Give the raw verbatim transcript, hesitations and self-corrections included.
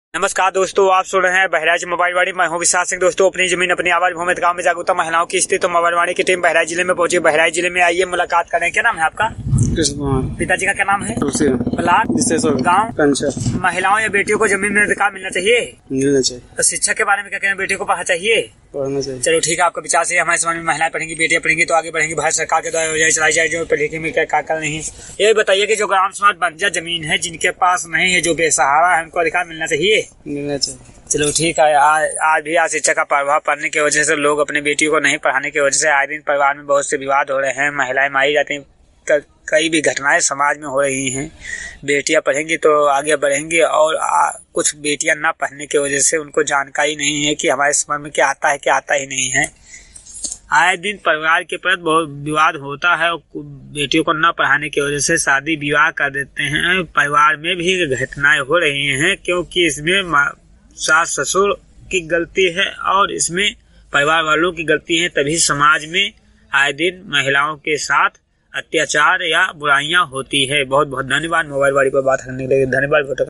नमस्कार दोस्तों, आप सुन रहे हैं बहराइच मोबाइल वाणी। मैं हूं विशाल सिंह। दोस्तों, अपनी जमीन अपनी आवाज भूमि गांव में जागरूकता महिलाओं की स्थिति तो मोबाइल वाणी की टीम बहराइच जिले में पहुंची। बहराइच जिले में आइए, मुलाकात करें। क्या नाम है आपका? कृष्ण कुमार। पिताजी का क्या नाम है? ब्लॉक गाँव। महिलाओं या बेटियों को जमीन में अधिकार मिलना चाहिए? मिलना चाहिए। तो शिक्षा के बारे में क्या कहें? बेटियों को पढ़ना चाहिए? पढ़ना चाहिए। चलो ठीक है, आपका विचार से हमारे समाज में महिलाएं पढ़ेंगी, बेटियां पढ़ेंगी तो आगे बढ़ेंगी। भारत सरकार के द्वारा योजनाएं चलाई जाए जो पढ़ने में क्या क्या कर नहीं है। ये बताइए कि जो ग्राम समाज बंजर जमीन है, जिनके पास नहीं है, जो बेसहारा है, उनको अधिकार मिलना चाहिए? मिलना चाहिए। चलो ठीक है। आज भी आज शिक्षा का प्रभाव पड़ने की वजह से लोग अपनी बेटियों को नहीं पढ़ाने की वजह से आए दिन परिवार में बहुत से विवाद हो रहे हैं, महिलाएं मारी जाती हैं, कई भी घटनाएं समाज में हो रही हैं। बेटियां पढ़ेंगी तो आगे बढ़ेंगी और आ, कुछ बेटियां ना पढ़ने की वजह से उनको जानकारी नहीं है कि हमारे समाज में क्या आता है क्या आता ही नहीं है। आए दिन परिवार के प्रति बहुत विवाद होता है और बेटियों को न पढ़ाने की वजह से शादी विवाह कर देते हैं। परिवार में भी घटनाएं हो रही हैं क्योंकि इसमें सास ससुर की गलती है और इसमें परिवार वालों की गलती है। तभी समाज में आए दिन महिलाओं के साथ अत्याचार या बुराइयां होती है। बहुत बहुत धन्यवाद मोबाइल वाली पर बात करने के लिए। धन्यवाद।